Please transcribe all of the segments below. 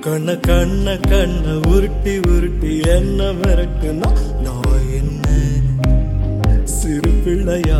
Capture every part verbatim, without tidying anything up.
கண்ண கண்ண கண்ண உருட்டி உருட்டி என்ன மிரட்டுனா நான் என்ன சிறு பிள்ளையா?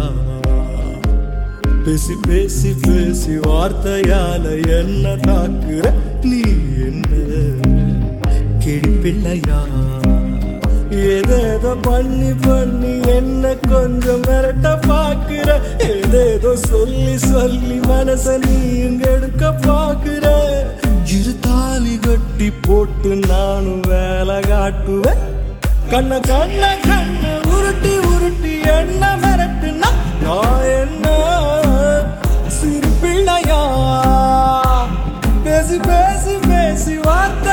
பேசி பேசி பேசி வார்த்தையால என்ன தாக்குற நீ என்ன கிளி பிள்ளையா? ஏதேதோ பண்ணி பண்ணி என்ன கொஞ்சம் மிரட்ட பாக்குற, ஏதேதோ சொல்லி சொல்லி மனச நீ இங்க எடுக்க பாக்குற. இரு தாலி கட்டி போட்டு நானும் வேலை காட்டுவேன். கண்ண கண்ண கண்ண உருட்டி உருட்டி என்ன மிரட்டுனா நான் என்ன சிறு பிள்ளையா? பேசி பேசி பேசி வார்த்தை